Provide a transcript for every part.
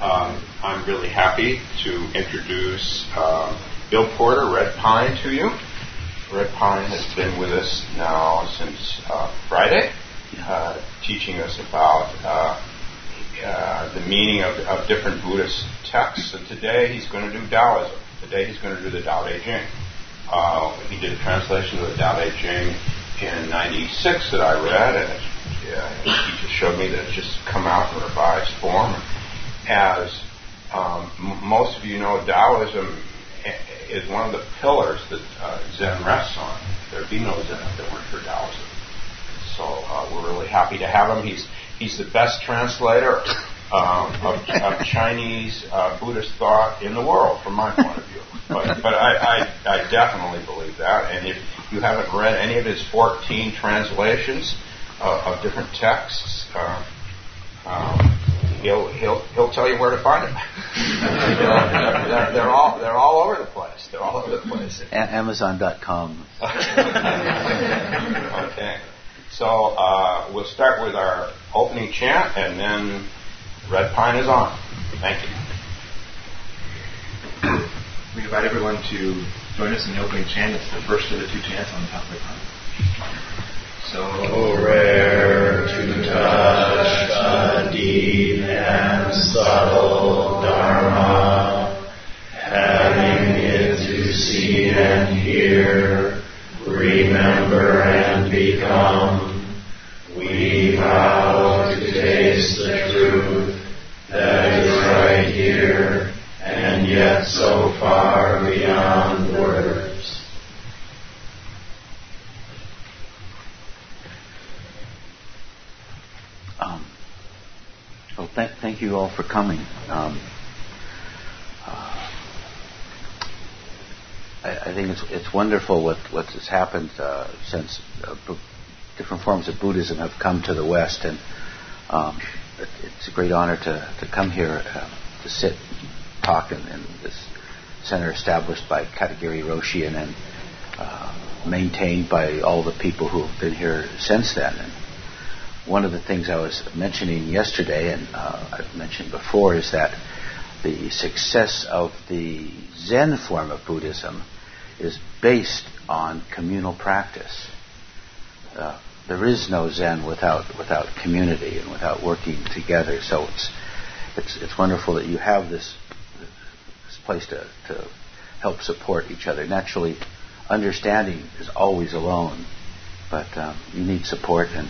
I'm really happy to introduce Bill Porter, Red Pine, to you. Red Pine has been with us now since Friday, teaching us about the meaning of different Buddhist texts. And today he's going to do Taoism. Today he's going to do the Tao Te Ching. He did a translation of the Tao Te Ching in '96 that I read, and he just showed me that it's just come out in revised form. As most of you know, Taoism is one of the pillars that Zen rests on. There'd be no Zen if it weren't for Taoism. So we're really happy to have him. He's the best translator of Chinese Buddhist thought in the world, from my point of view. But I definitely believe that. And if you haven't read any of his 14 translations of different texts, he'll tell you where to find them. They're all over the place. They're all over the place. Amazon.com. Okay. So we'll start with our opening chant, and then Red Pine is on. Thank you. We invite everyone to join us in the opening chant. It's the first of the two chants on the top of the pine. So rare to touch a deep and subtle Dharma, having it to see and hear, remember and become. We vow to taste the truth that is right here, and yet so far beyond words. Well, thank you all for coming. I think it's wonderful what has happened since different forms of Buddhism have come to the West, and it's a great honor to come here to sit and talk in this center established by Katagiri Roshi and then maintained by all the people who have been here since then. And one of the things I was mentioning yesterday, and I've mentioned before, is that the success of the Zen form of Buddhism is based on communal practice. There is no Zen without community and without working together. So it's wonderful that you have this place to help support each other. Naturally, understanding is always alone, but you need support. And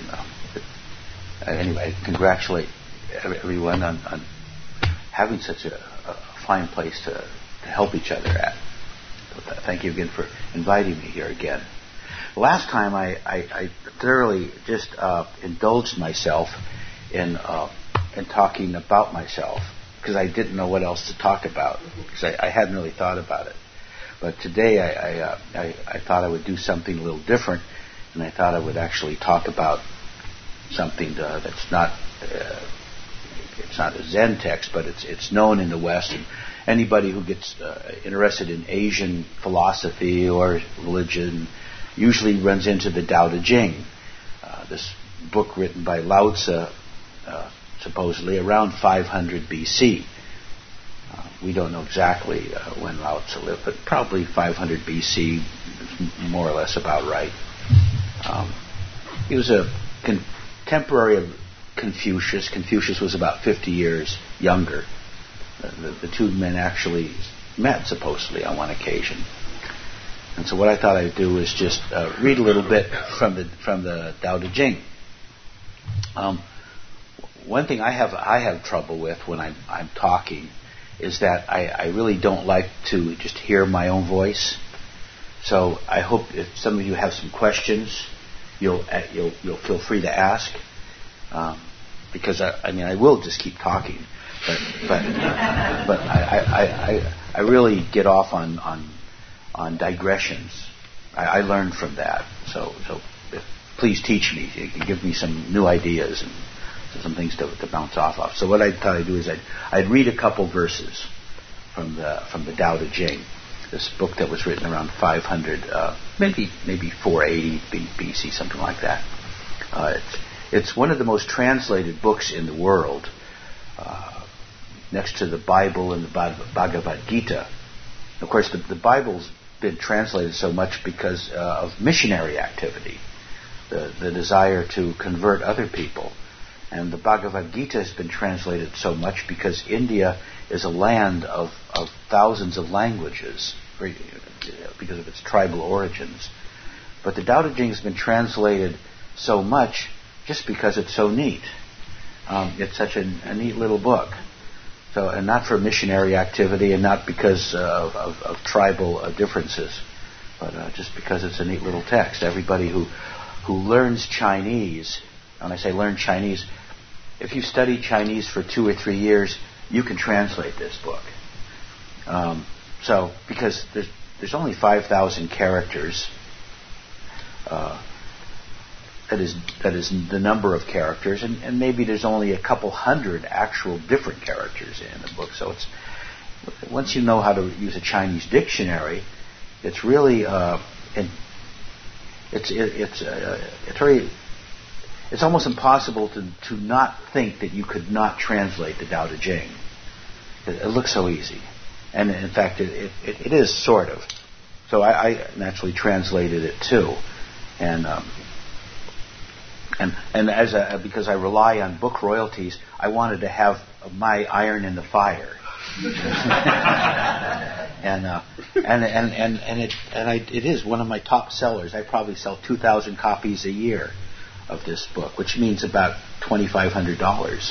anyway, I congratulate everyone on having such a fine place to help each other at. So thank you again for inviting me here again. Last time I thoroughly just indulged myself in talking about myself because I didn't know what else to talk about because I hadn't really thought about it. But today I thought I would do something a little different, and I thought I would actually talk about something that's not it's not a Zen text, but it's known in the West, and anybody who gets interested in Asian philosophy or religion usually runs into the Tao Te Ching, this book written by Lao Tzu, supposedly around 500 BC. We don't know exactly when Lao Tzu lived, but probably 500 BC, more or less about right. He was a contemporary of Confucius. Confucius was about 50 years younger. The two men actually met, supposedly, on one occasion. And so what I thought I'd do is just read a little bit from the Tao Te Ching. One thing I have trouble with when I'm talking is that I really don't like to just hear my own voice. So I hope if some of you have some questions, you'll feel free to ask, because I will just keep talking, but I really get off on digressions. I learn from that. So please teach me. You can give me some new ideas and some things to bounce off of. So what I thought I'd do is I'd read a couple verses from the Tao Te Ching, this book that was written around 500, maybe 480 BC, something like that. It's one of the most translated books in the world. next to the Bible and the Bhagavad Gita. Of course, the Bible's been translated so much because of missionary activity, the desire to convert other people. And the Bhagavad Gita has been translated so much because India is a land of thousands of languages because of its tribal origins. But the Tao Te Ching has been translated so much just because it's so neat. It's such a neat little book. So, and not for missionary activity, and not because of tribal differences, but just because it's a neat little text. Everybody who learns Chinese, when I say learn Chinese, if you study Chinese for 2 or 3 years, you can translate this book. So, because there's only 5,000 characters. That is the number of characters, and maybe there's only a couple hundred actual different characters in the book. So it's once you know how to use a Chinese dictionary, it's really it's almost impossible to not think that you could not translate the Tao Te Ching. It looks so easy, and in fact, it is sort of. So I naturally translated it too, and because I rely on book royalties, I wanted to have my iron in the fire, it is one of my top sellers. I probably sell 2,000 copies a year of this book, which means about $2,500.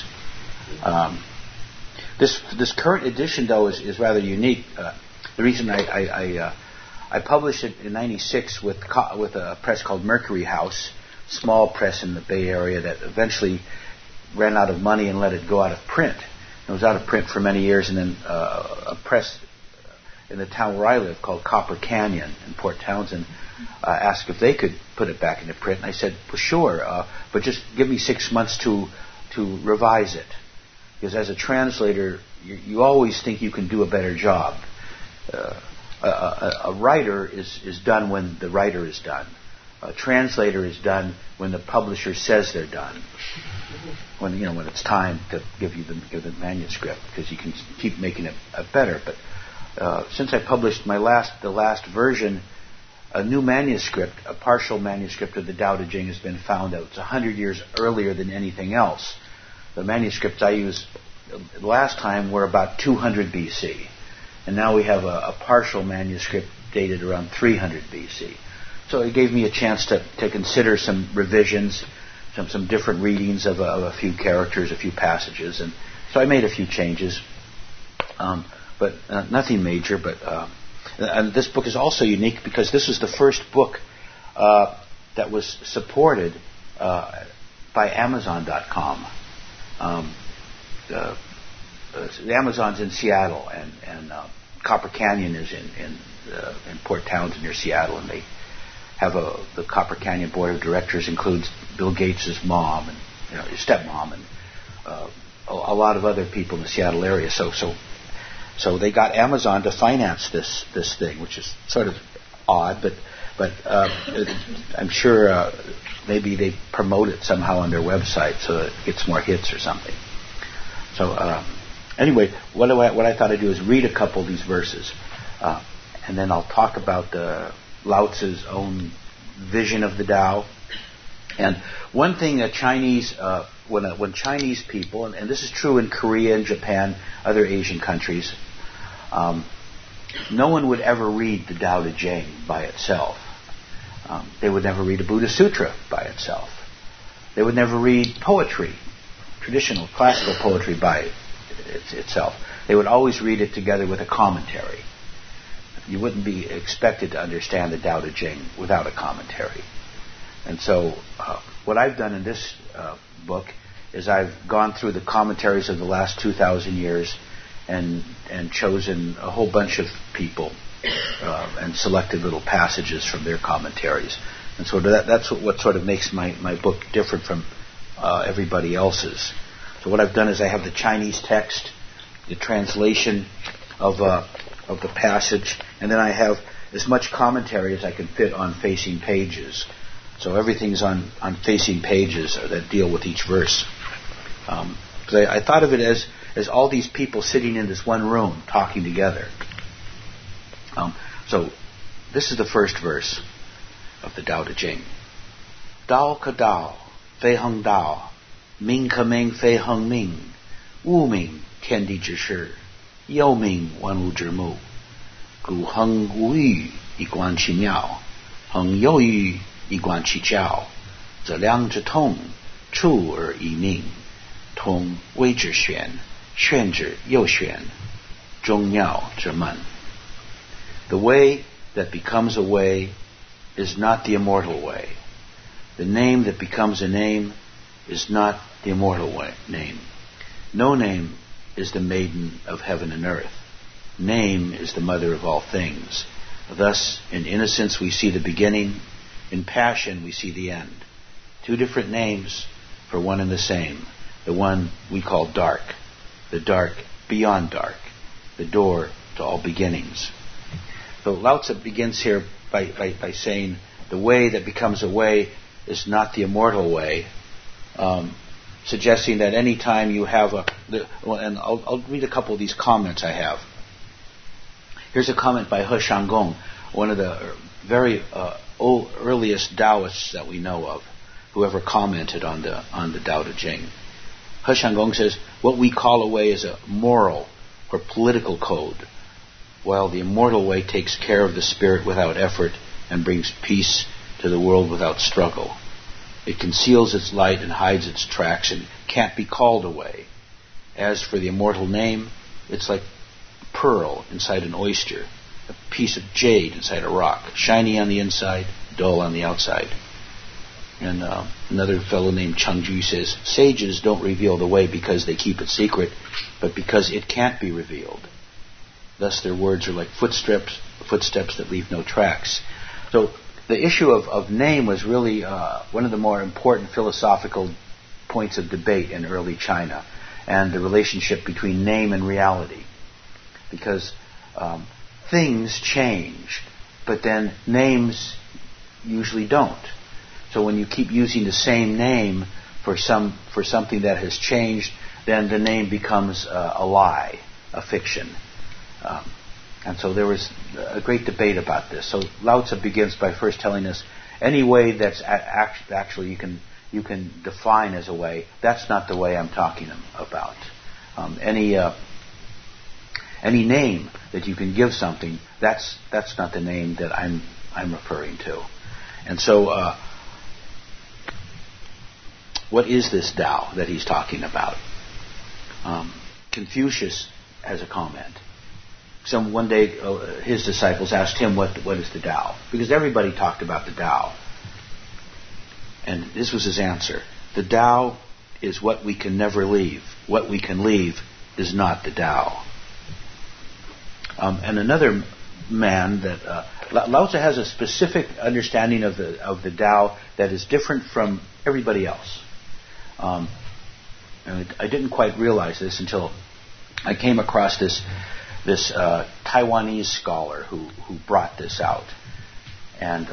This current edition, though, is rather unique. The reason I published it in '96 with a press called Mercury House, small press in the Bay Area that eventually ran out of money and let it go out of print. It was out of print for many years, and then a press in the town where I live called Copper Canyon in Port Townsend asked if they could put it back into print, and I said, well, sure, but just give me 6 months to revise it. Because as a translator, you always think you can do a better job. A writer is done when the writer is done. A translator is done when the publisher says they're done. When it's time to give the manuscript, because you can keep making it better. But since I published the last version, a new manuscript, a partial manuscript of the Tao Te Ching has been found out. It's 100 years earlier than anything else. The manuscripts I used last time were about 200 BC. And now we have a partial manuscript dated around 300 BC. So it gave me a chance to consider some revisions, some different readings of a few characters, a few passages. And so I made a few changes, but nothing major. And this book is also unique because this is the first book that was supported by Amazon.com. The Amazon's in Seattle, and Copper Canyon is in Port Townsend near Seattle, and they have the Copper Canyon board of directors includes Bill Gates' mom and his stepmom and a lot of other people in the Seattle area. So they got Amazon to finance this thing, which is sort of odd, but I'm sure maybe they promote it somehow on their website so that it gets more hits or something. So anyway, what I thought I'd do is read a couple of these verses, and then I'll talk about Lao Tzu's own vision of the Tao. And one thing that Chinese, when Chinese people, and this is true in Korea and Japan, other Asian countries, no one would ever read the Tao Te Ching by itself. They would never read a Buddha Sutra by itself. They would never read poetry, traditional classical poetry by itself. They would always read it together with a commentary. You wouldn't be expected to understand the Tao Te Ching without a commentary. And so what I've done in this book is I've gone through the commentaries of the last 2,000 years and chosen a whole bunch of people and selected little passages from their commentaries. And so that's what sort of makes my book different from everybody else's. So what I've done is I have the Chinese text, the translation of the passage, and then I have as much commentary as I can fit on facing pages. So everything's on facing pages that deal with each verse. I thought of it as as all these people sitting in this one room talking together. So this is the first verse of the Tao Te Ching. Dao ke Dao, Fei Heng Dao, Ming ke Ming, Fei Heng Ming, Wu Ming, Tian Di Zhi Shi, Yao Ming, Wan Wu Zhi Mu, Gu Heng Wu Yu, Yi Guan Qi Miao, Heng You Yu, Yi Guan Qi Jiao, Ze Liang Zhi Tong, Chu Er Yi Ning, Tong Wei Zhi Xuan, Xuan Zhi You Xuan, Zhong Miao Zhi Men. The way that becomes a way is not the immortal way. The name that becomes a name is not the immortal way, name. No name is the maiden of heaven and earth. Name is the mother of all things. Thus, in innocence we see the beginning, in passion we see the end. Two different names for one and the same. The one we call dark, the dark beyond dark, the door to all beginnings. So Lao Tzu begins here by saying the way that becomes a way is not the immortal way, suggesting that any time you have and I'll read a couple of these comments I have. Here's a comment by He Shanggong, one of the very earliest Taoists that we know of, whoever commented on the Tao Te Ching. He Shanggong says, what we call a way is a moral or political code, while the immortal way takes care of the spirit without effort and brings peace to the world without struggle. It conceals its light and hides its tracks and can't be called away. As for the immortal name, it's like pearl inside an oyster, a piece of jade inside a rock, shiny on the inside, dull on the outside. And another fellow named Chengju says, sages don't reveal the way because they keep it secret, but because it can't be revealed. Thus their words are like footsteps that leave no tracks. So the issue of name was really one of the more important philosophical points of debate in early China, and the relationship between name and reality. Because things change, but then names usually don't. So when you keep using the same name for something that has changed, then the name becomes a lie, a fiction. And so there was a great debate about this. So Lao Tzu begins by first telling us any way that's actually you can define as a way, that's not the way I'm talking about. Any name that you can give something, that's not the name that I'm referring to. And so what is this Tao that he's talking about? Confucius has a comment. One day his disciples asked him what is the Tao, because everybody talked about the Tao, and this was his answer: the Tao is what we can never leave. What we can leave is not the Tao. And another man that Lao Tzu has a specific understanding of the Tao that is different from everybody else. And I didn't quite realize this until I came across this Taiwanese scholar who brought this out. And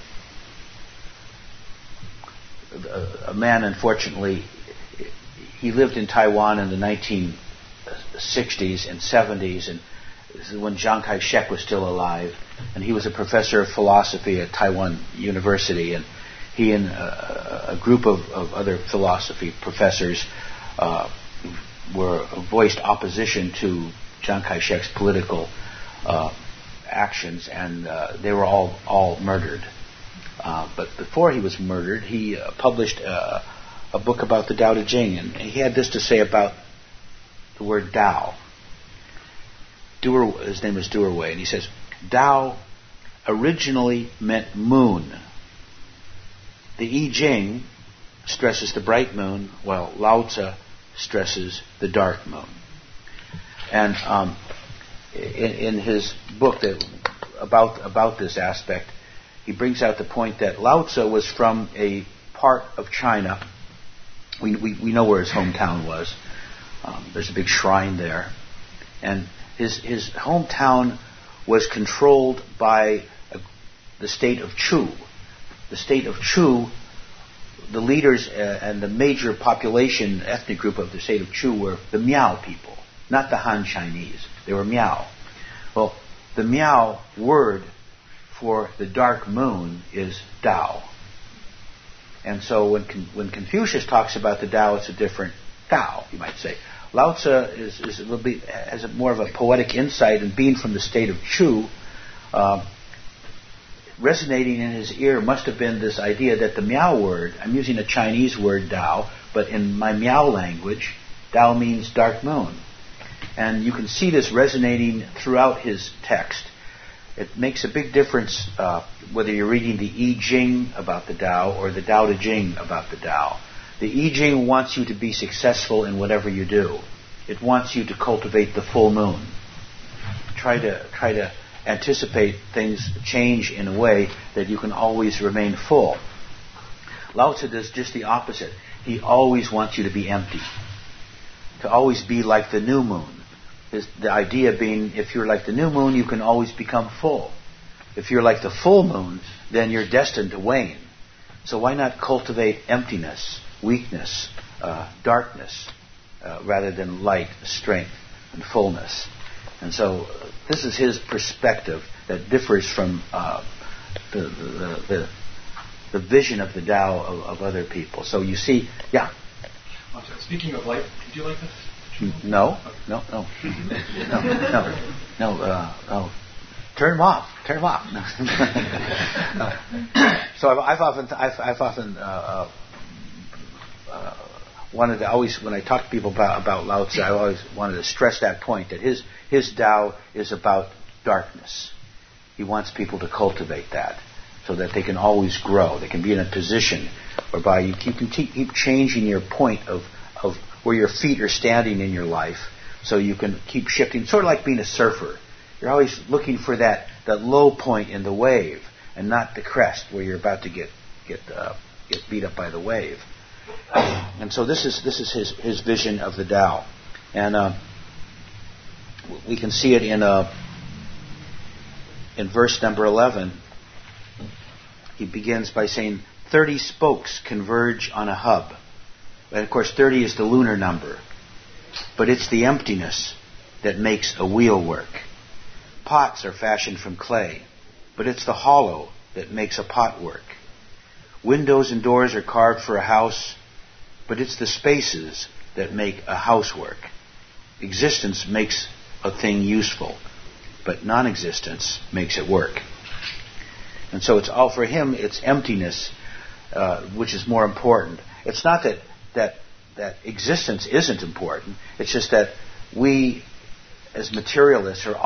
a man, unfortunately, he lived in Taiwan in the 1960s and 70s, and this is when Chiang Kai-shek was still alive, and he was a professor of philosophy at Taiwan University, and he and a group of other philosophy professors voiced opposition to Chiang Kai-shek's political actions, and they were all murdered. But before he was murdered, he published a book about the Tao Te Ching, and he had this to say about the word Tao. His name is Duer Wei, and he says, Tao originally meant moon. The I Ching stresses the bright moon, while Lao Tzu stresses the dark moon. And in his book about this aspect, he brings out the point that Lao Tzu was from a part of China. We know where his hometown was. There's a big shrine there, and his hometown was controlled by the state of Chu. The state of Chu the leaders and the major population, ethnic group of the state of Chu were the Miao people, not the Han Chinese. They were Miao. Well, the Miao word for the dark moon is Tao. And so when Confucius talks about the Tao, it's a different Tao, you might say. Lao Tzu has more of a poetic insight, and being from the state of Chu, resonating in his ear must have been this idea that the Miao word, I'm using a Chinese word Tao, but in my Miao language, Tao means dark moon. And you can see this resonating throughout his text. It makes a big difference whether you're reading the I Ching about the Tao or the Tao Te Ching about the Tao. The I Ching wants you to be successful in whatever you do. It wants you to cultivate the full moon. Try to anticipate things change in a way that you can always remain full. Lao Tzu does just the opposite. He always wants you to be empty. To always be like the new moon. The idea being, if you're like the new moon, you can always become full. If you're like the full moon, then you're destined to wane. So why not cultivate emptiness, weakness, darkness, rather than light, strength, and fullness? And so this is his perspective that differs from the vision of the Tao of other people. So you see, yeah. Speaking of light, did you like this? No. Turn them off. So I've often wanted to always, when I talk to people about Lao Tzu, I always wanted to stress that point, that his Tao is about darkness. He wants people to cultivate that so that they can always grow. They can be in a position whereby you can keep changing your point of where your feet are standing in your life, so you can keep shifting, sort of like being a surfer. You're always looking for that low point in the wave, and not the crest where you're about to get beat up by the wave. And so this is his vision of the Tao, and we can see it in verse number 11. He begins by saying, 30 spokes converge on a hub. And of course, 30 is the lunar number. But it's the emptiness that makes a wheel work. Pots are fashioned from clay, but it's the hollow that makes a pot work. Windows and doors are carved for a house, but it's the spaces that make a house work. Existence makes a thing useful, but non-existence makes it work. And so it's all for him, it's emptiness which is more important. It's not that existence isn't important. It's just that we, as materialists, are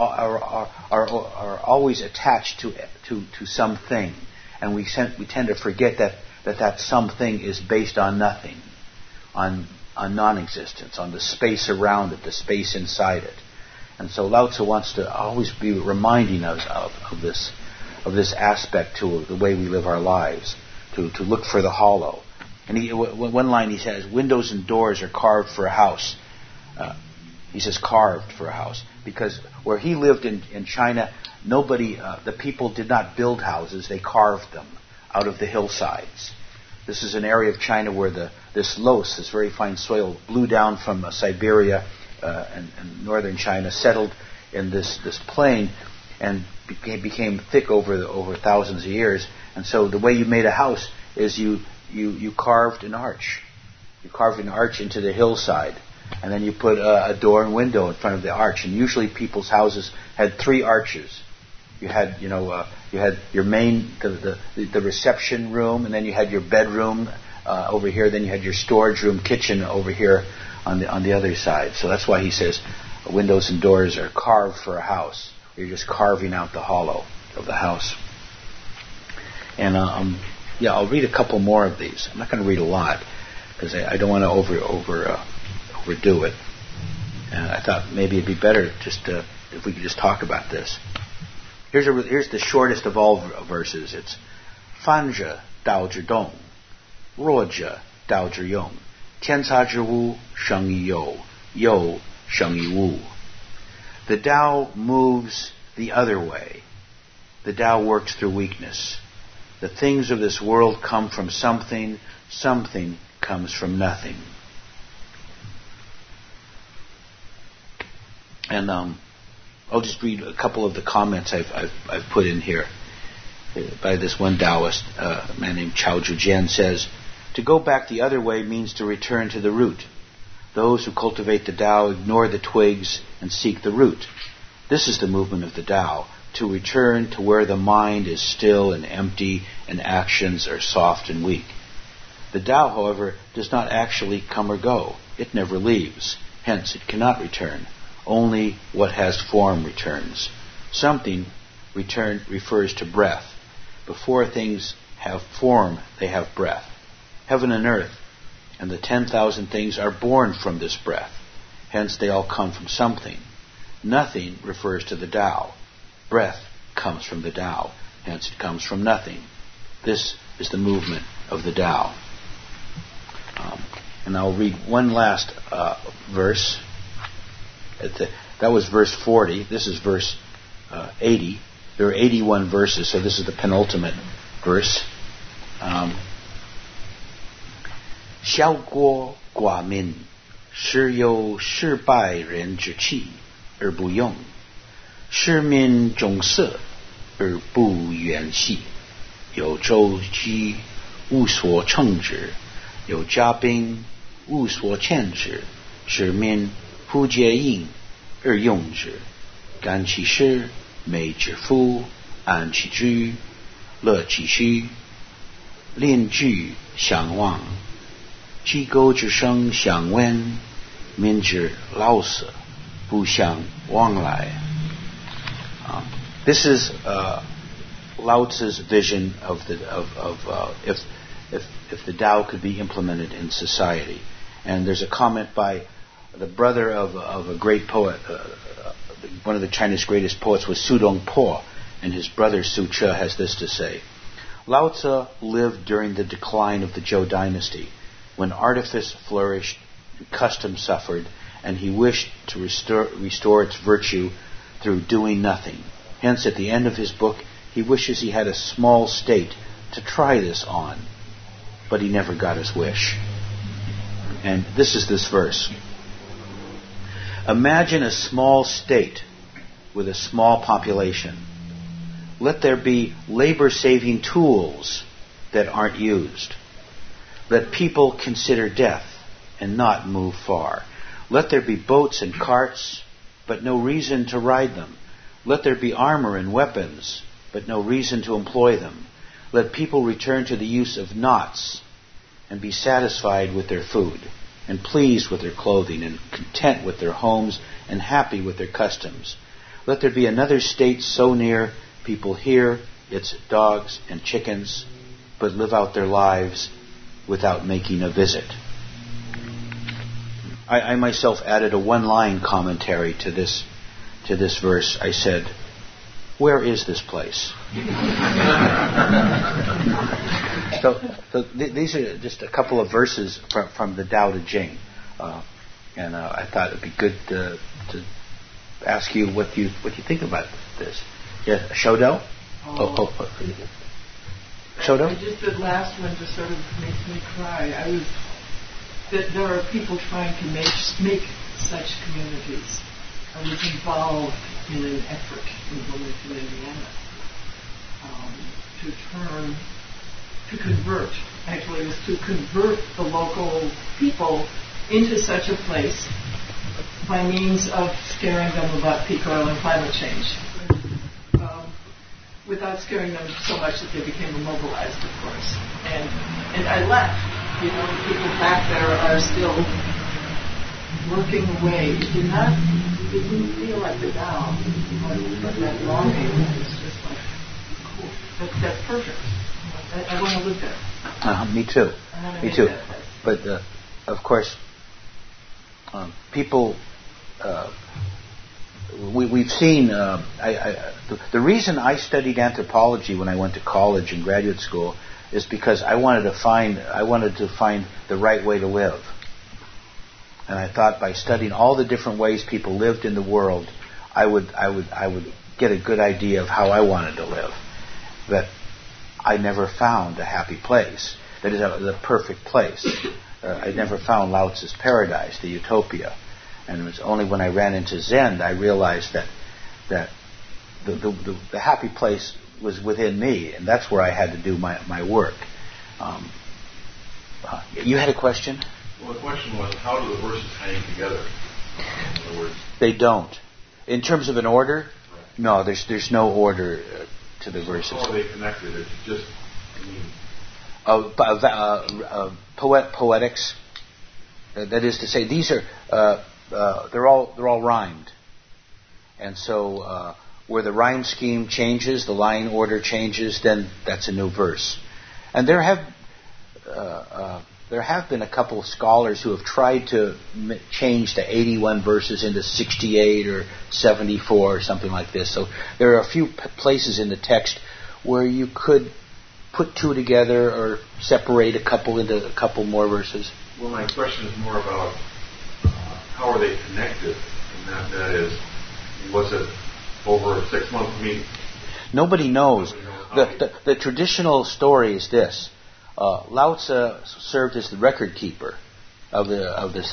always attached to something, and we tend to forget that something is based on nothing, on non-existence, on the space around it, the space inside it. And so Lao Tzu wants to always be reminding us of this aspect to the way we live our lives, to look for the hollow. And one line he says, windows and doors are carved for a house. He says carved for a house. Because where he lived in China, the people did not build houses, they carved them out of the hillsides. This is an area of China where this loess, this very fine soil, blew down from Siberia and northern China, settled in this plain, and became thick over thousands of years. And so the way you made a house is you carved an arch. You carved an arch into the hillside, and then you put a door and window in front of the arch. And usually people's houses had 3 arches. You had your main, the reception room, and then you had your bedroom over here. Then you had your storage room, kitchen over here on the other side. So that's why he says windows and doors are carved for a house. You're just carving out the hollow of the house. And I'll read a couple more of these. I'm not going to read a lot because I don't want to overdo it. And I thought maybe it'd be better just if we could just talk about this. Here's the shortest of all verses. It's Fanja Dao Zhi Dong, Ruojia Dao Zhi Yong, Tianca Zhi Wu Sheng Yi You, You Sheng Yi Wu. The Tao moves the other way. The Tao works through weakness. The things of this world come from something. Something comes from nothing. And I'll just read a couple of the comments I've put in here by this one Taoist, a man named Chao Zhujian, says, to go back the other way means to return to the root. Those who cultivate the Tao ignore the twigs and seek the root. This is the movement of the Tao, to return to where the mind is still and empty and actions are soft and weak. The Tao, however, does not actually come or go. It never leaves. Hence, it cannot return. Only what has form returns. Something refers to breath. Before things have form, they have breath. Heaven and earth and the 10,000 things are born from this breath. Hence, they all come from something. Nothing refers to the Tao. Breath comes from the Tao. Hence, it comes from nothing. This is the movement of the Tao. And I'll read one last verse. That was verse 40. This is verse 80. There are 81 verses, so this is the penultimate verse. 萧郭寡民，时有失败人之气而不用，失民重色而不远系，有周机无所乘之，有嘉宾无所牵之，使民不接应而用之，甘其事，美之夫，安其居，乐其虚，邻居相望。机构之声相闻，民之老死，不相往来。This is Lao Tzu's vision of if the Tao could be implemented in society. And there's a comment by the brother of a great poet, one of the China's greatest poets was Su Dong Po, and his brother Su Che has this to say. Lao Tzu lived during the decline of the Zhou dynasty, when artifice flourished and custom suffered, and he wished to restore its virtue through doing nothing. Hence, at the end of his book, he wishes he had a small state to try this on, but he never got his wish. And this is this verse. Imagine a small state with a small population. Let there be labor-saving tools that aren't used. Let people consider death and not move far. Let there be boats and carts, but no reason to ride them. Let there be armor and weapons, but no reason to employ them. Let people return to the use of knots and be satisfied with their food, and pleased with their clothing, and content with their homes, and happy with their customs. Let there be another state so near people hear its dogs and chickens, but live out their lives without making a visit. I myself added a one-line commentary to this verse. I said, where is this place? So these are just a couple of verses from the Tao Te Ching, and I thought it'd be good to ask you what you think about this. Yeah, Shodo? Shodo? Just the last one just sort of makes me cry. That there are people trying to make such communities. I was involved in an effort in Wilmington, Indiana, to convert. Actually, it was to convert the local people into such a place by means of scaring them about peak oil and climate change. Without scaring them so much that they became immobilized, of course. And I left. You know, the people back there are still working away. It didn't feel like the Tao, but that longing was just like, cool. That's perfect. I want to live there. Me too. Me too. But of course, people. We've seen. The reason I studied anthropology when I went to college and graduate school is because I wanted to find the right way to live. And I thought by studying all the different ways people lived in the world, I would get a good idea of how I wanted to live. But I never found a happy place. That is the perfect place. I never found Lao Tzu's paradise, the utopia. And it was only when I ran into Zen that I realized that the happy place was within me, and that's where I had to do my work. You had a question? Well, the question was, how do the verses hang together? In other words, they don't. In terms of an order, right. No, there's no order to the verses. How are they connected? It's just, poetics. That is to say, these are they're all rhymed, and so where the rhyme scheme changes, the line order changes, then that's a new verse. And there have been a couple of scholars who have tried to change the 81 verses into 68 or 74 or something like this. So there are a few places in the text where you could put two together or separate a couple into a couple more verses. Well, my question is more about how are they connected? And that is, was it over a 6-month meet? Nobody knows. The traditional story is this. Lao Tzu served as the record keeper of the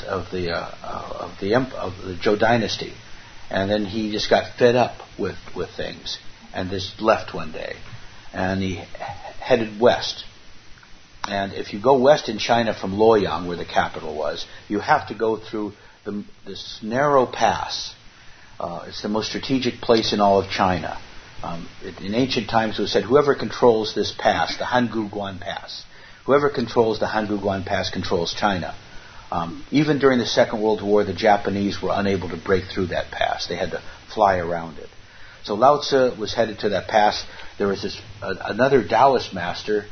Zhou dynasty, and then he just got fed up with things and just left one day, and he headed west. And if you go west in China from Luoyang, where the capital was, you have to go through this narrow pass. It's the most strategic place in all of China. In ancient times, it was said, whoever controls this pass, the Hanguguan Pass, whoever controls the Hanguguan Pass controls China. Even during the Second World War, the Japanese were unable to break through that pass. They had to fly around it. So Lao Tzu was headed to that pass. There was another Taoist master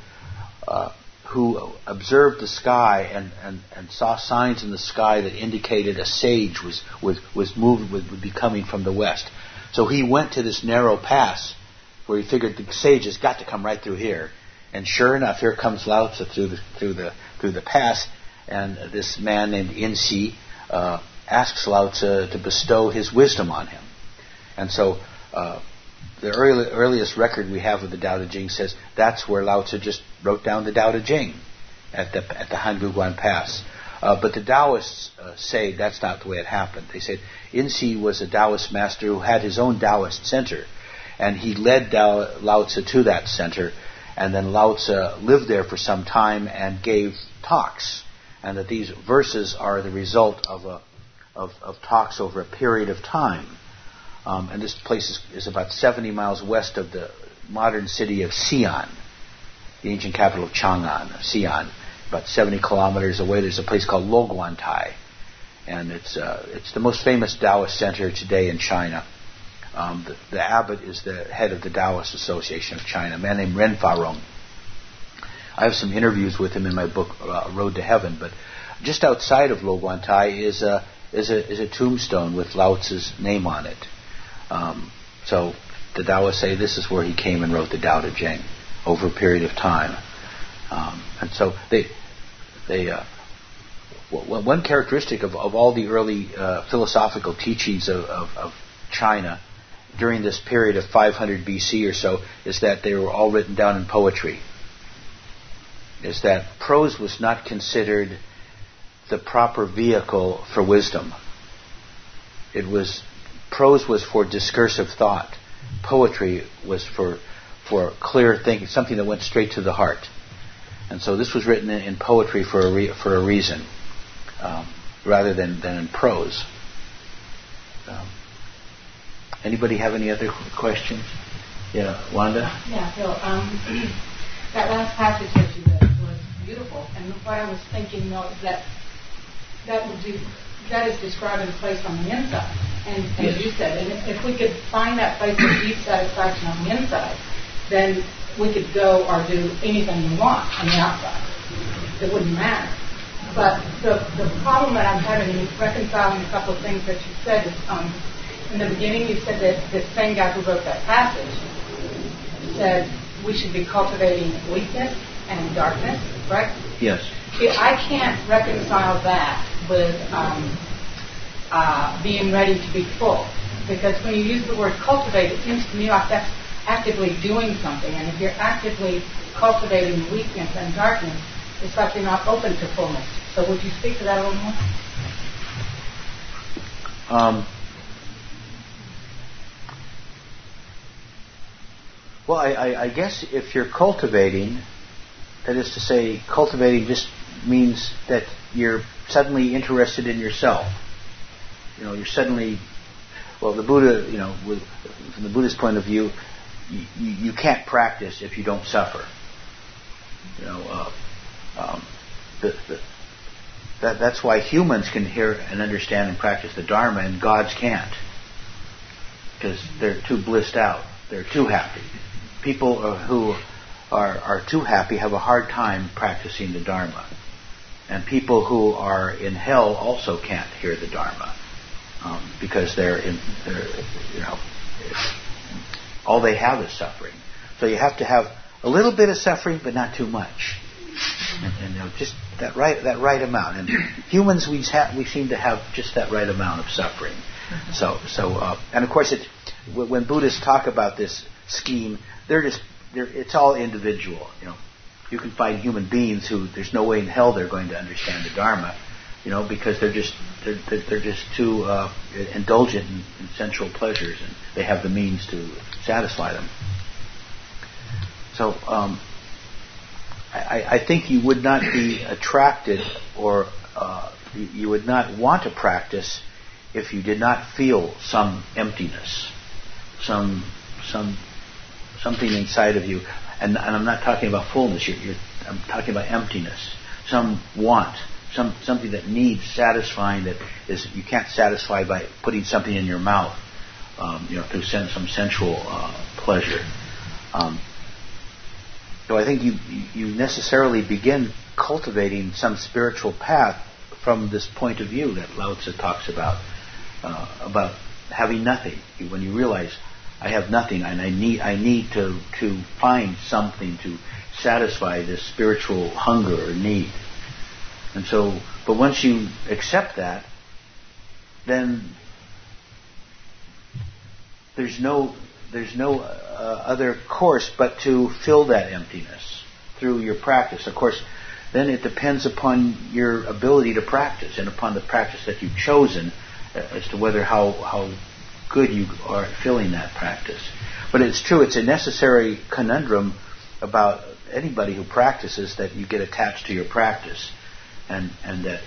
who observed the sky and saw signs in the sky that indicated a sage was moving, would be coming from the west. So he went to this narrow pass where he figured the sage has got to come right through here. And sure enough, here comes Lao Tzu through the pass, and this man named Yin Si asks Lao Tzu to bestow his wisdom on him. And so the earliest record we have of the Tao Te Ching says that's where Lao Tzu just wrote down the Tao Te Ching at the Hanguguan Pass. But the Taoists say that's not the way it happened. They said Yin Si was a Taoist master who had his own Taoist center, and he led Lao Tzu to that center, and then Lao Tzu lived there for some time and gave talks, and that these verses are the result of talks over a period of time. And this place is about 70 miles west of the modern city of Xi'an, the ancient capital of Chang'an, Xi'an. About 70 kilometers away, there's a place called Luoguantai, and it's the most famous Taoist center today in China. The abbot is the head of the Taoist Association of China, a man named Ren Farong. I have some interviews with him in my book Road to Heaven, but just outside of Luoguantai is a tombstone with Lao Tzu's name on it. So the Taoists say this is where he came and wrote the Tao Te Ching over a period of time. And so one characteristic of all the early philosophical teachings of China during this period of 500 BC or so is that they were all written down in poetry. Is that prose was not considered the proper vehicle for wisdom. Prose was for discursive thought. Poetry was for clear thinking, something that went straight to the heart. And so this was written in poetry for a reason, rather than in prose. Anybody have any other questions? Yeah, Wanda? Yeah, Phil. That last passage that you read was beautiful. And what I was thinking, that is describing a place on the inside. And as you said, and if we could find that place of deep satisfaction on the inside, then we could go or do anything we want on the outside. It wouldn't matter. But the problem that I'm having is reconciling a couple of things that you said. In the beginning, you said that the same guy who wrote that passage said we should be cultivating weakness and darkness, right? Yes. I can't reconcile that with being ready to be full. Because when you use the word cultivate, it seems to me like that's actively doing something. And if you're actively cultivating weakness and darkness, it's like you're not open to fullness. So would you speak to that a little more? Well, I guess if you're cultivating, that is to say, cultivating just means that you're suddenly interested in yourself. You're suddenly, well, the Buddha, from the Buddhist point of view, you can't practice if you don't suffer. That's why humans can hear and understand and practice the Dharma and gods can't, because they're too blissed out. They're too happy. People who are too happy have a hard time practicing the Dharma. And people who are in hell also can't hear the Dharma, because all they have is suffering. So you have to have a little bit of suffering, but not too much, and just that right amount. And humans, we seem to have just that right amount of suffering. So and of course, when Buddhists talk about this scheme, it's all individual. You can find human beings who there's no way in hell they're going to understand the Dharma, because they're just too indulgent in sensual pleasures, and they have the means to satisfy them. So I think you would not be attracted, or you would not want to practice if you did not feel some emptiness, something inside of you. And I'm not talking about fullness. I'm talking about emptiness. Some want, something that needs satisfying, that is you can't satisfy by putting something in your mouth, through some sensual pleasure. So I think you necessarily begin cultivating some spiritual path from this point of view that Lao Tzu talks about having nothing. When you realize, I have nothing, and I need to find something to satisfy this spiritual hunger or need. And so, but once you accept that, then there's no other course but to fill that emptiness through your practice. Of course, then it depends upon your ability to practice and upon the practice that you've chosen as to whether how good you are at filling that practice. But it's true, it's a necessary conundrum about anybody who practices, that you get attached to your practice, and that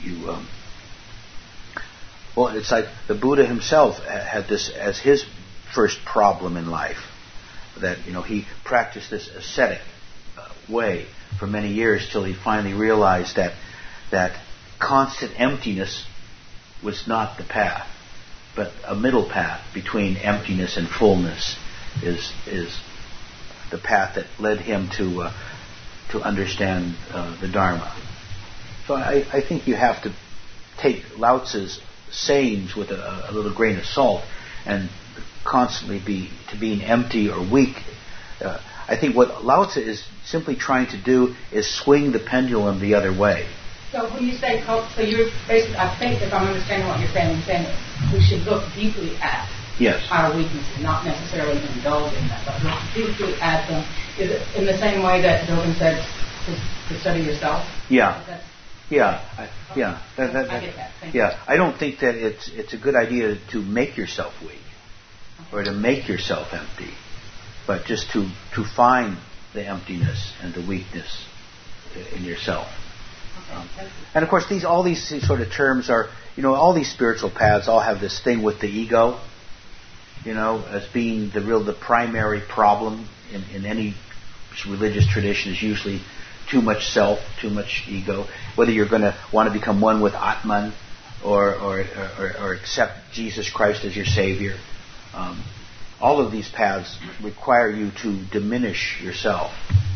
well, it's like the Buddha himself had this as his first problem in life, that he practiced this ascetic way for many years till he finally realized that constant emptiness was not the path, but a middle path between emptiness and fullness is the path that led him to understand the Dharma. So I think you have to take Lao Tzu's sayings with a little grain of salt, and constantly being empty or weak. I think what Lao Tzu is simply trying to do is swing the pendulum the other way. So when you say so you're basically, I think if I'm understanding what you're saying that we should look deeply at our weaknesses, not necessarily indulge in that, but look deeply at them. Is it in the same way that Dogen said to study yourself? Yeah. I get that. Thank you. I don't think that it's a good idea to make yourself weak or to make yourself empty, but just to find the emptiness and the weakness in yourself. And of course, all these sort of terms are, all these spiritual paths all have this thing with the ego, as being the primary problem in any religious tradition is usually too much self, too much ego. Whether you're going to want to become one with Atman or accept Jesus Christ as your Savior, all of these paths require you to diminish yourself,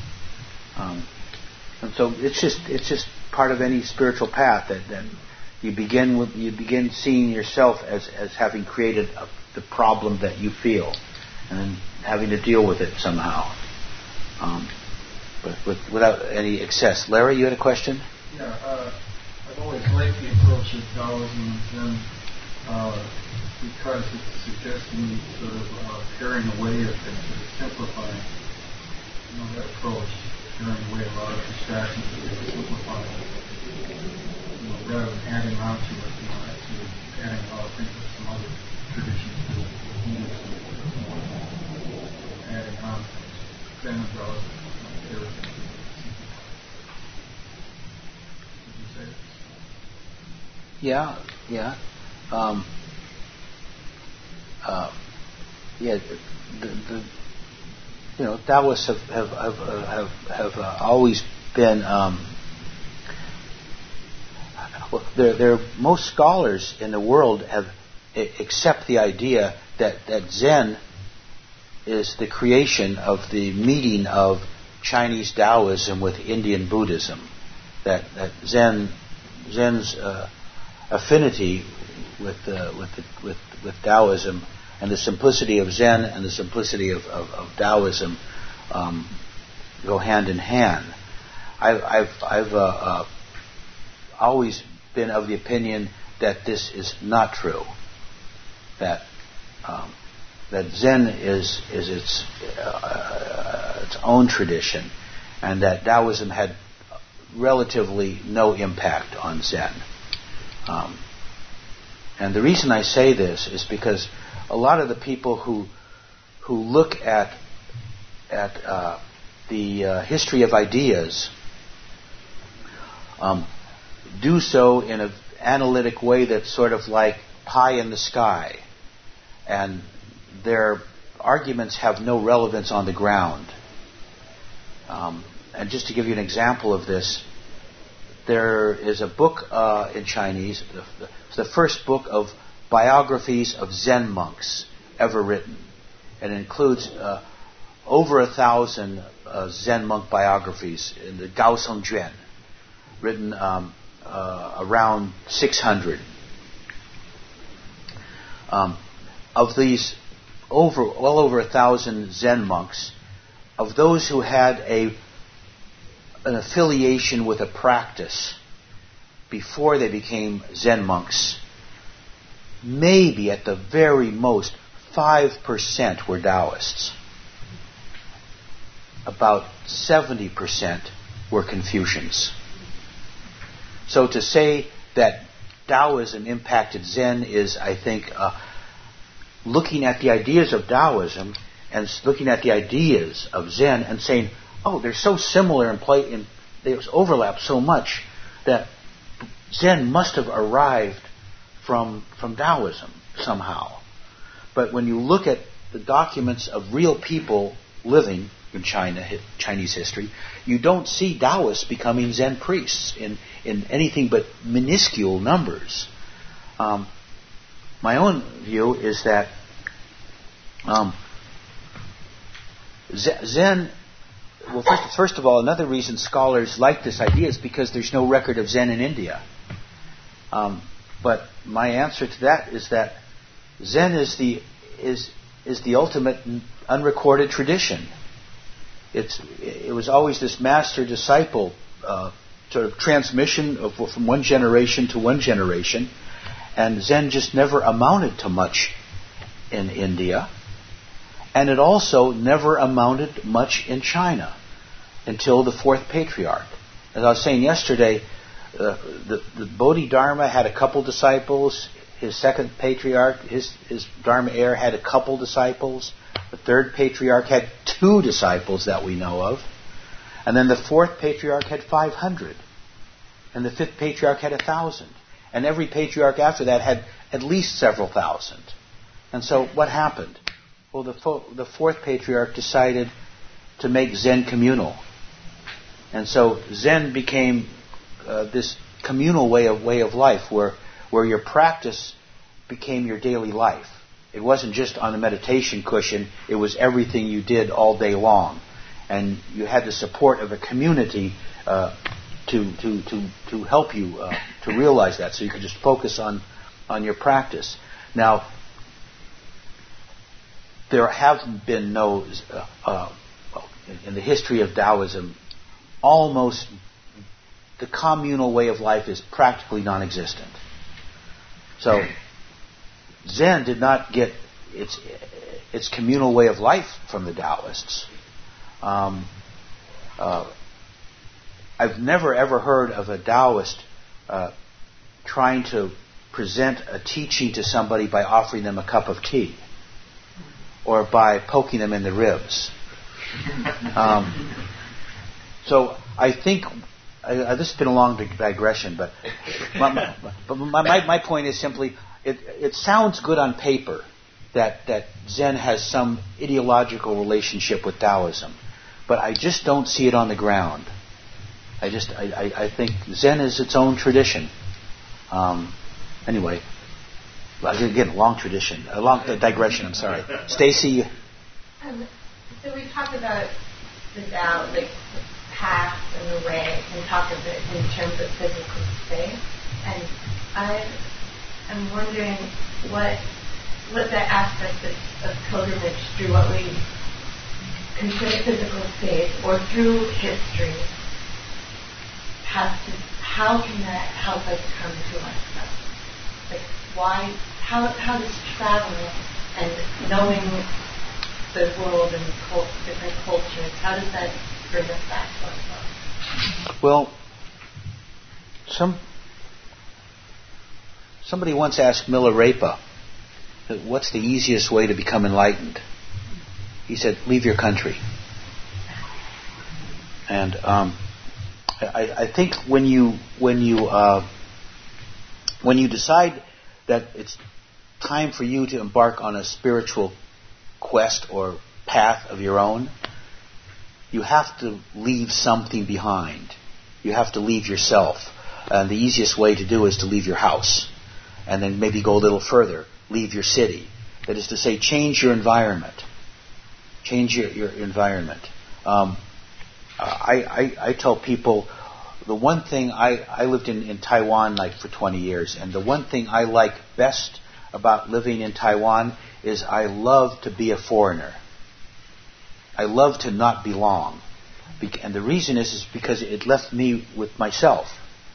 and so it's just part of any spiritual path that you begin seeing yourself as having created the problem that you feel, and then having to deal with it somehow, but without any excess. Larry, you had a question? Yeah, I've always liked the approach of Taoism, and because it's suggesting sort of paring away of things, sort of simplifying, that approach, paring away a lot of distractions, simplifying, rather than adding on to it, actually adding a lot of things that some other traditions do, adding on things, Zen as well as everything. Would you say? Yeah. Taoists have always been. Most scholars in the world have accept the idea that Zen is the creation of the meeting of Chinese Taoism with Indian Buddhism. That Zen's affinity with Taoism and the simplicity of Zen and the simplicity of Taoism go hand in hand. I've always been of the opinion that this is not true. That Zen is its own tradition, and that Taoism had relatively no impact on Zen. And the reason I say this is because a lot of the people who look at the history of ideas do so in an analytic way that's sort of like pie in the sky, and their arguments have no relevance on the ground. And just to give you an example of this, there is a book in Chinese, it's the first book of biographies of Zen monks ever written. And it includes over 1,000 Zen monk biographies in the Gaosong Juan, written around 600. Of these well over 1,000 Zen monks, of those who had an affiliation with a practice before they became Zen monks, maybe at the very most 5% were Taoists. About 70% were Confucians. So to say that Taoism impacted Zen is, I think, looking at the ideas of Taoism and looking at the ideas of Zen and saying, oh, they're so similar and they overlap so much that Zen must have arrived from Taoism somehow. But when you look at the documents of real people living in Chinese history, you don't see Taoists becoming Zen priests in anything but minuscule numbers. My own view is that Zen, well, first of all, another reason scholars like this idea is because there's no record of Zen in India. But my answer to that is that Zen is the ultimate unrecorded tradition. It was always this master-disciple sort of transmission from one generation to one generation, and Zen just never amounted to much in India, and it also never amounted much in China until the fourth patriarch. As I was saying yesterday, the Bodhidharma had a couple disciples. His second patriarch, his Dharma heir, had a couple disciples. The third patriarch had 2 disciples that we know of. And then the fourth patriarch had 500. And the fifth patriarch had 1,000. And every patriarch after that had at least several thousand. And so what happened? Well, the fourth patriarch decided to make Zen communal. And so Zen became this communal way of life where your practice became your daily life. It wasn't just on a meditation cushion, it was everything you did all day long. And you had the support of a community to help you to realize that, so you could just focus on your practice. Now, there have been no, in the history of Taoism, almost the communal way of life is practically non-existent. So, Zen did not get its communal way of life from the Taoists. I've never ever heard of a Taoist trying to present a teaching to somebody by offering them a cup of tea or by poking them in the ribs. So I think this has been a long digression, but my point is simply it sounds good on paper that Zen has some ideological relationship with Taoism, but I just don't see it on the ground. I think Zen is its own tradition. Anyway, again, long tradition, a long digression. I'm sorry, Stacy. So we talked about the Tao, like the past and the way, and talk of it in terms of physical space. And I'm wondering what that aspect of pilgrimage through what we consider physical space or through history how can that help us come to ourselves? Like why, how does traveling and knowing the world and different cultures, how does that bring us back to ourselves? Well, somebody once asked Milarepa, what's the easiest way to become enlightened? He said, leave your country. And I think when you decide that it's time for you to embark on a spiritual quest or path of your own, you have to leave something behind. You have to leave yourself. And the easiest way to do is to leave your house. And then maybe go a little further. Leave your city. That is to say, change your environment. Change your environment. I tell people, the one thing, I lived in Taiwan like for 20 years, and the one thing I like best about living in Taiwan is I love to be a foreigner. I love to not belong. And the reason is because it left me with myself.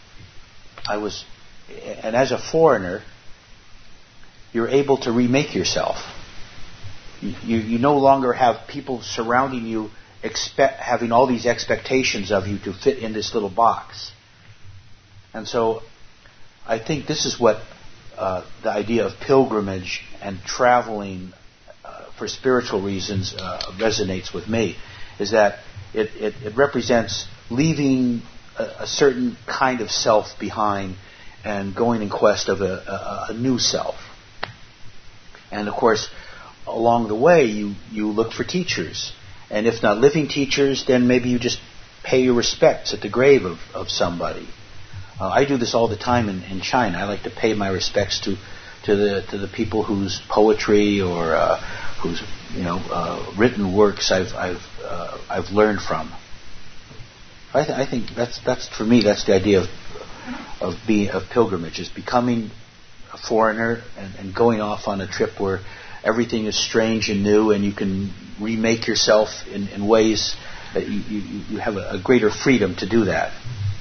And as a foreigner, you're able to remake yourself. You no longer have people surrounding you having all these expectations of you to fit in this little box. And so I think this is what the idea of pilgrimage and traveling for spiritual reasons resonates with me, is that it represents leaving a certain kind of self behind and going in quest of a new self. And of course, along the way, you look for teachers. And if not living teachers, then maybe you just pay your respects at the grave of somebody. I do this all the time in China. I like to pay my respects to the people whose poetry or whose written works I've learned from. I think that's for me. That's the idea of pilgrimage, is becoming a foreigner and going off on a trip where everything is strange and new, and you can remake yourself in ways that you have a greater freedom to do that.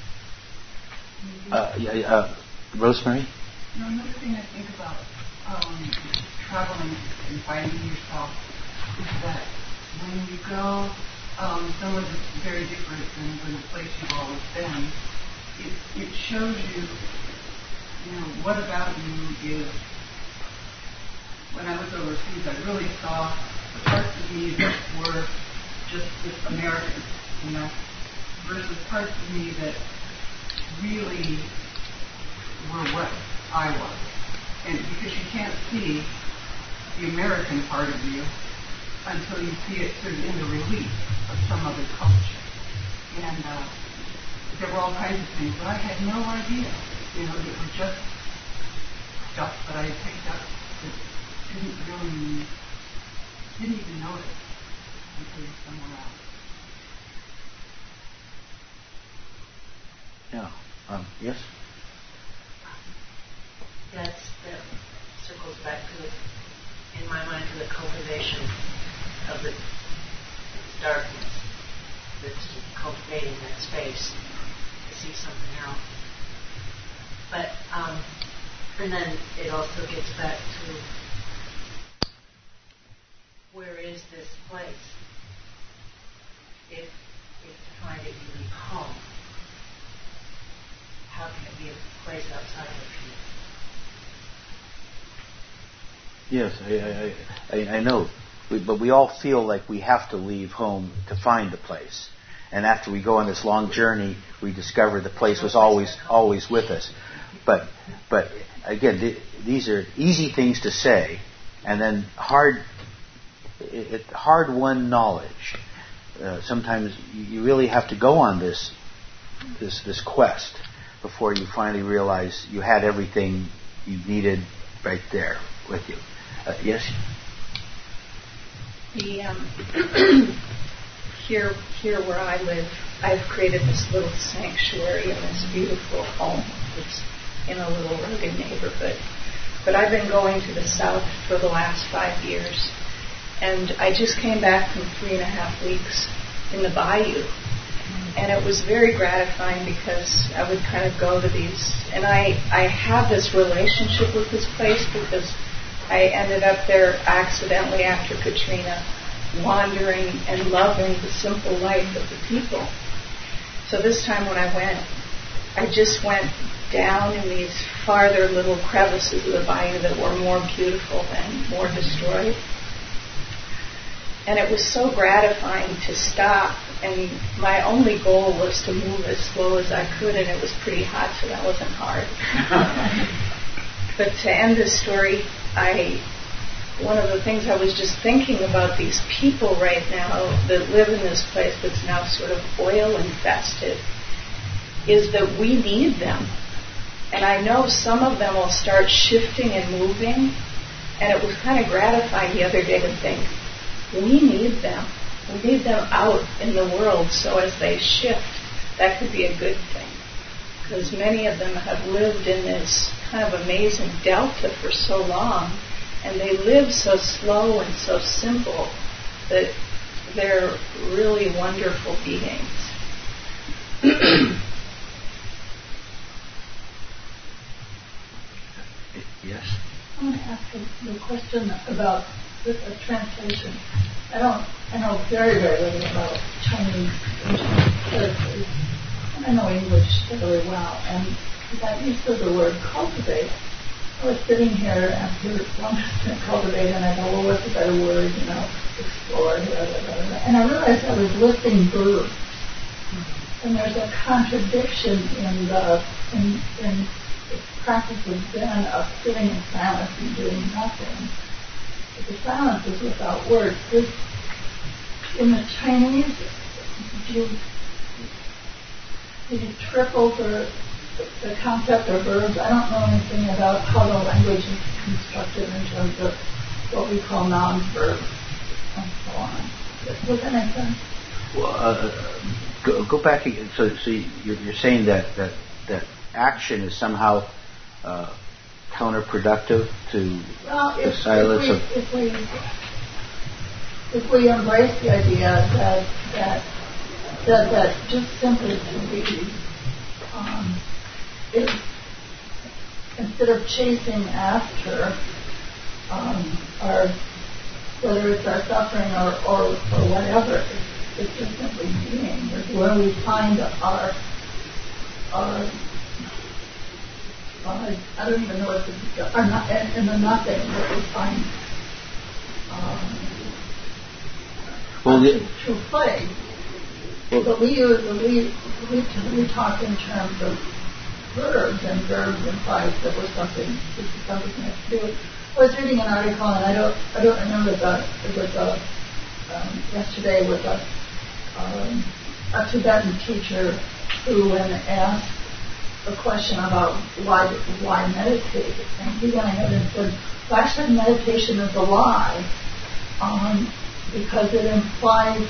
Rosemary? Another thing I think about traveling and finding yourself is that when you go somewhere that's very different than the place you've always been, it shows you, what about you is. When I was overseas, I really saw the parts of me that were just American, versus parts of me that really were what I was. And because you can't see the American part of you until you see it sort of in the relief of some other culture. And there were all kinds of things, but I had no idea, that were just stuff that I had picked up that didn't even notice until you're somewhere else. Yeah. Yes? That circles back to, in my mind, to the cultivation of the darkness that's cultivating that space to see something else. But And then it also gets back to where is this place? If to find it you leave home, how can it be a place outside of you? Yes, I know. But we all feel like we have to leave home to find the place. And after we go on this long journey, we discover the place was always with us. But again, these are easy things to say, and then hard-won knowledge. Sometimes you really have to go on this quest before you finally realize you had everything you needed right there with you. Yes? Here where I live, I've created this little sanctuary in this beautiful home. It's in a little rugged neighborhood. But I've been going to the south for the last 5 years. And I just came back from 3.5 weeks in the bayou. And it was very gratifying because I would kind of go to these, and I have this relationship with this place because I ended up there accidentally after Katrina, wandering and loving the simple life of the people. So this time when I went, I just went down in these farther little crevices of the bayou that were more beautiful and more destroyed. And it was so gratifying to stop, and my only goal was to move as slow as I could, and it was pretty hot, so that wasn't hard. But to end this story, one of the things I was just thinking about these people right now that live in this place that's now sort of oil infested is that we need them. And I know some of them will start shifting and moving, and it was kind of gratifying the other day to think, we need them. We need them out in the world, so as they shift, that could be a good thing. Because many of them have lived in this kind of amazing delta for so long, and they live so slow and so simple that they're really wonderful beings. Yes? I want to ask a question about a translation. I know very, very little about Chinese literature, and I know English fairly well. And that use of the word cultivate, I was sitting here after one cultivate, and I thought, well, what's a better word? Explore, and I realized I was listing verbs, and there's a contradiction in the practice of Zen of sitting in silence and doing nothing. But the silence is without words. In the Chinese, did you triple the concept of verbs? I don't know anything about how the language is constructed in terms of what we call nouns, verbs, and so on. Does that make sense? Well, go back again. So you're saying that action is somehow counterproductive to the silence of. If we embrace the idea that just simply to be, instead of chasing after whether it's our suffering or whatever, it's just simply being. It's where we find our I don't even know what in the nothing that we find true play. But we talk in terms of verbs, and verbs implies that we're something has to do with. I was reading an article, and I don't remember it was yesterday with a Tibetan teacher who, when asked a question about why meditate, and he went ahead and said, well, actually meditation is a lie, because it implies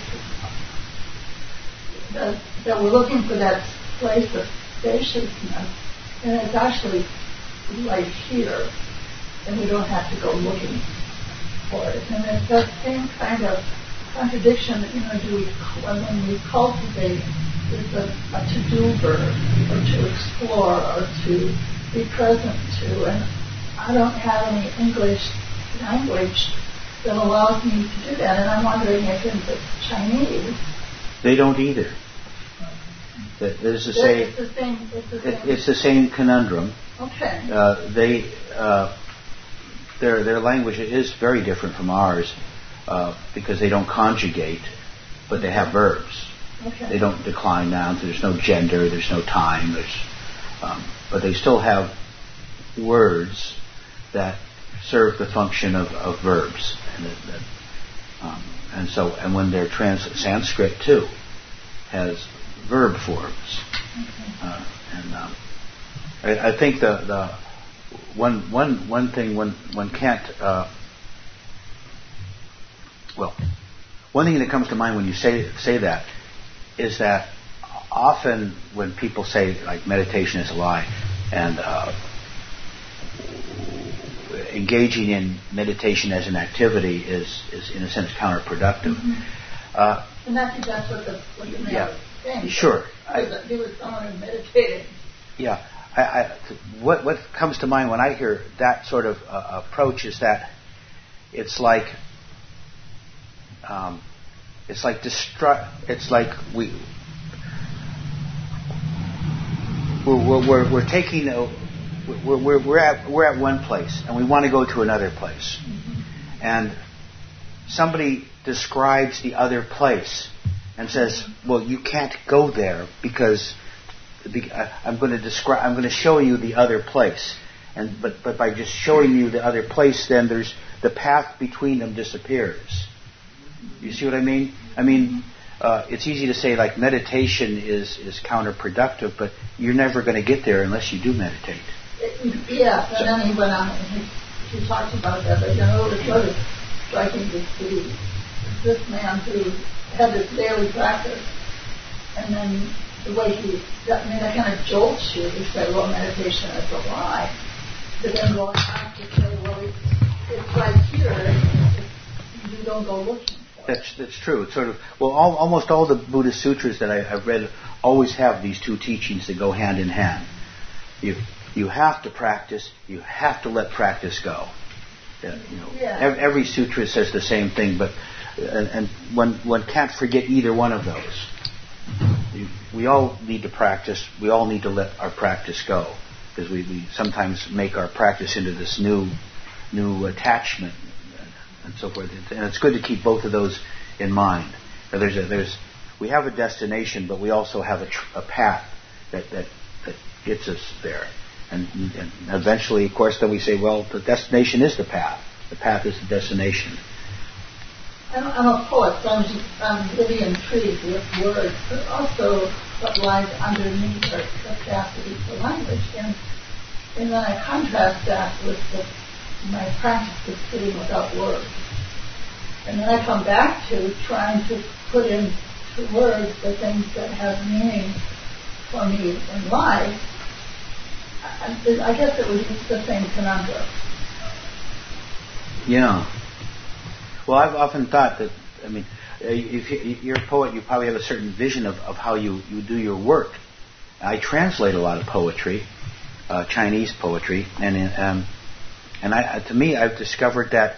that we're looking for that place of spaciousness, and it's actually right here, and we don't have to go looking for it. And it's that same kind of contradiction that, when we cultivate, is a to-do verb, or to explore, or to be present to. And I don't have any English language that allows me to do that, and I'm wondering if in the Chinese they don't either. It's the same conundrum. Okay. Their language is very different from ours because they don't conjugate, but they have verbs. Okay. They don't decline nouns. There's no gender. There's no time. But they still have words that serve the function of verbs, and when they're Sanskrit too has verb forms, I think the one thing one can't one thing that comes to mind when you say that is that often when people say like meditation is a lie and engaging in meditation as an activity is in a sense counterproductive. And I think that's what the man was saying. Sure. He was someone who meditated. Yeah. What comes to mind when I hear that sort of approach is that it's like we're taking we're at one place and we want to go to another place, and somebody describes the other place and says, "Well, you can't go there because I'm going to show you the other place." But by just showing you the other place, then there's the path between them disappears. You see what I mean? I mean, it's easy to say like meditation is counterproductive, but you're never going to get there unless you do meditate. Yeah, and then he went on and he talked about that. But it was sort of striking to see this man who had this daily practice, and then the way that kind of jolts you to say, well, meditation is a lie. But then going on to say, well, it's right here. You don't go looking. That's true. It's sort of almost all the Buddhist sutras that I've read always have these two teachings that go hand in hand. You have to practice. You have to let practice go. Every sutra says the same thing, but and one can't forget either one of those. We all need to practice. We all need to let our practice go, because we sometimes make our practice into this new attachment and so forth. And it's good to keep both of those in mind. We have a destination, but we also have a path that gets us there. And eventually, of course, then we say, well, the destination is the path. The path is the destination. I'm a poet, so I'm really intrigued with words, but also what lies underneath our capacity for language. And then I contrast that with my practice of sitting without words. And then I come back to trying to put into words the things that have meaning for me in life. I guess it was the same conundrum. Yeah. Well, I've often thought that, if you're a poet, you probably have a certain vision of how you do your work. I translate a lot of poetry, Chinese poetry, and to me, I've discovered that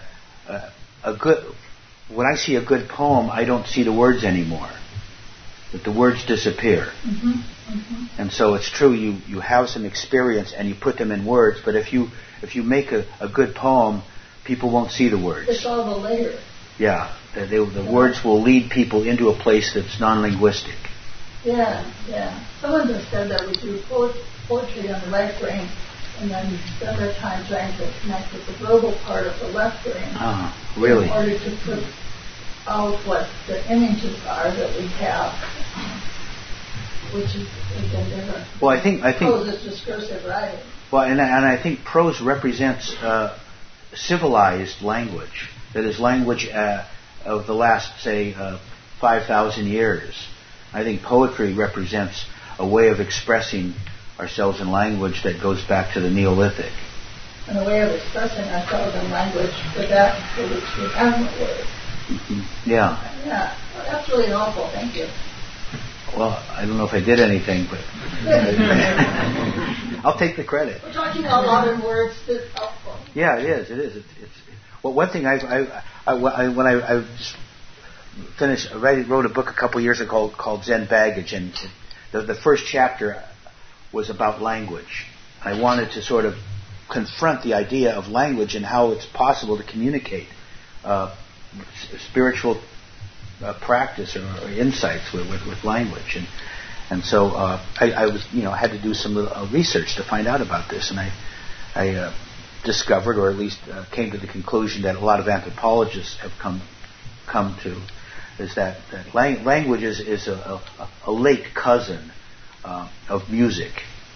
when I see a good poem, I don't see the words anymore. That the words disappear. And so it's true, you have some experience and you put them in words, but if you make a good poem, people won't see the words. It's all the layers. Yeah, the words will lead people into a place that's non-linguistic. Yeah. Someone just said that we do poetry on the right brain, and then other time trying to connect with the verbal part of the left brain. Really? In order to put out what the images are that we have, which is again different. Well, I think prose is discursive writing. Well, and I think prose represents civilized language. That is language of the last, say, 5,000 years. I think poetry represents a way of expressing ourselves in language that goes back to the Neolithic. And a way of expressing ourselves in language for which we have no word. Yeah. Yeah. Well, that's really helpful. Thank you. Well, I don't know if I did anything, but I'll take the credit. We're talking about modern words that's helpful. Yeah, it is. It's well, one thing when I just finished, wrote a book a couple years ago called Zen Baggage, and the first chapter was about language. I wanted to sort of confront the idea of language and how it's possible to communicate spiritual practice or insights with language, and so I was had to do some little research to find out about this, and I discovered, or at least came to the conclusion that a lot of anthropologists have come to, is that language is a late cousin of music.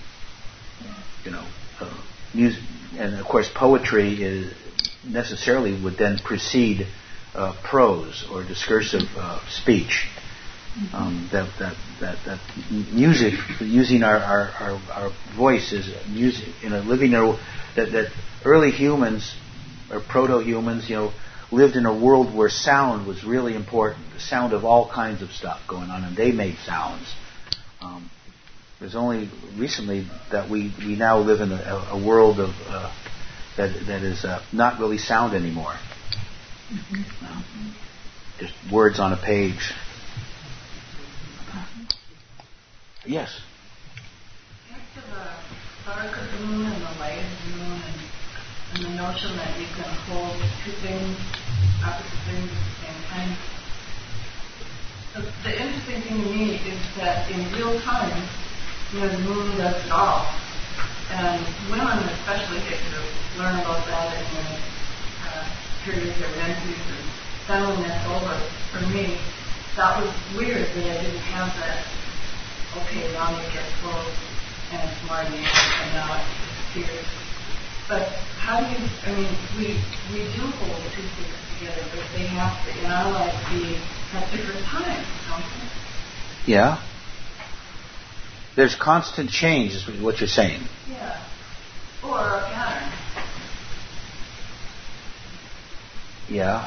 Music, and of course poetry is necessarily would then precede prose or discursive speech. That music, using our voice is music, living that early humans or proto-humans, lived in a world where sound was really important. The sound of all kinds of stuff going on, and they made sounds. There's only recently that we now live in a world of that is not really sound anymore. Just words on a page. Yes. Back to the dark of the moon and the light of the moon, and the notion that you can hold two things, opposite things at the same time. The interesting thing to me is that in real time, the moon does it all. And women especially get to learn about that in the periods of menses, and suddenly that's over. For me, that was weird that I didn't have that. Okay, now you get close and it's Marty and now it disappears. But how do you, we do hold the two things together, but they have to, in our life, be at different times, don't they? Yeah. There's constant change, is what you're saying. Yeah. Or a pattern. Yeah.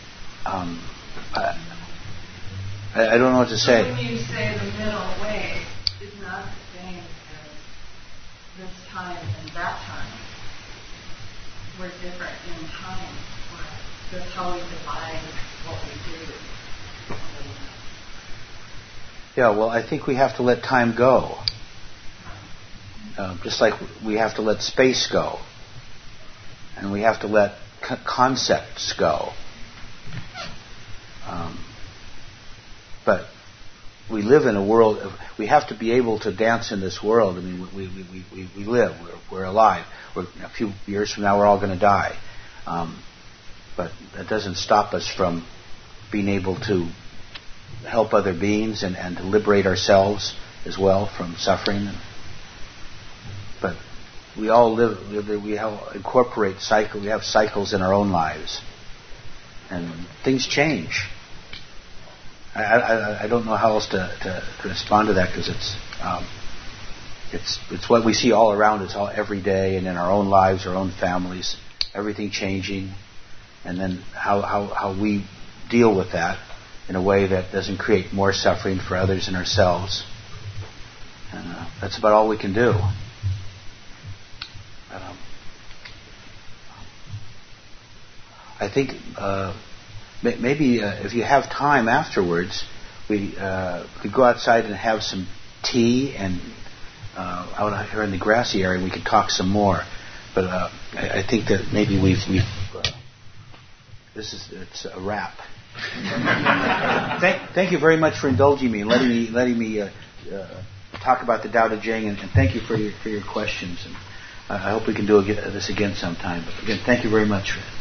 I don't know what to say. When you say the middle way is not the same as this time and that time. We're different in time. That's how we define what we do. Yeah, well, I think we have to let time go. Just like we have to let space go. And we have to let concepts go. But we live in a world we have to be able to dance in this world. We live. We're alive. A few years from now, we're all going to die. But that doesn't stop us from being able to help other beings and to liberate ourselves as well from suffering. But we all live. We incorporate cycle. We have cycles in our own lives, and things change. I don't know how else to respond to that, because it's what we see all around us, all every day, and in our own lives, our own families, everything changing, and then how we deal with that in a way that doesn't create more suffering for others and ourselves. And that's about all we can do. I think maybe if you have time afterwards, we could go outside and have some tea and out here in the grassy area, we could talk some more. But I think that maybe it's a wrap. Thank you very much for indulging me and letting me talk about the Tao Te Ching, and thank you for your questions. And I hope we can do this again sometime. But again, thank you very much.